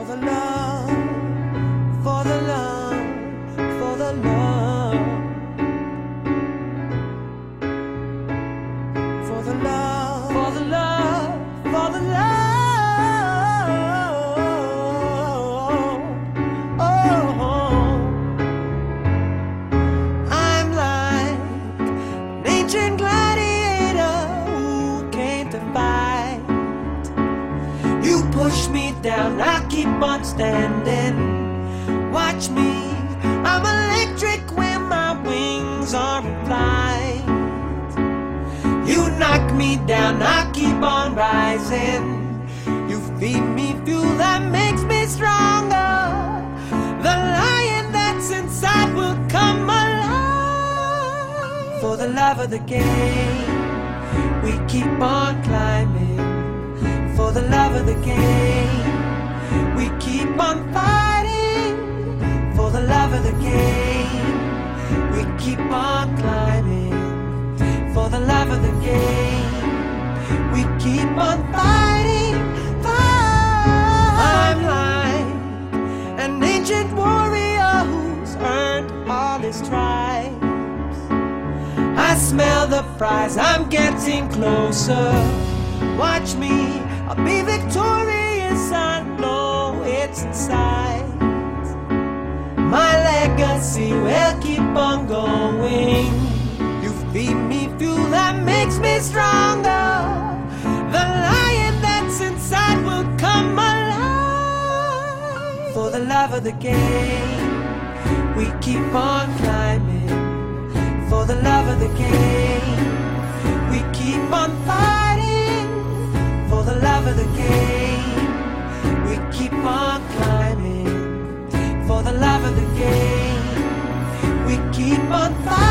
the love, for the love, for the love, for the love, for the love, for the love. Oh, I'm like an ancient gladiator who came to fight. You push me down, I keep on standing. Watch me, I'm electric when my wings are in flight. You knock me down, I keep on rising. You feed me fuel that makes me stronger. The lion that's inside will come alive. For the love of the game, we keep on climbing. For the love of the game, we keep on fighting. For the love of the game, we keep on climbing. For the love of the game, we keep on fighting. I'm like an ancient warrior who's earned all his stripes. I smell the prize, I'm getting closer. Watch me, I'll be victorious, I know it's inside. My legacy will keep on going. You feed me fuel that makes me stronger. The lion that's inside will come alive. For the love of the game, we keep on climbing. For the love of the game, we keep on fighting. For the love of the game, we keep on climbing. For the love of the game, we keep on fighting.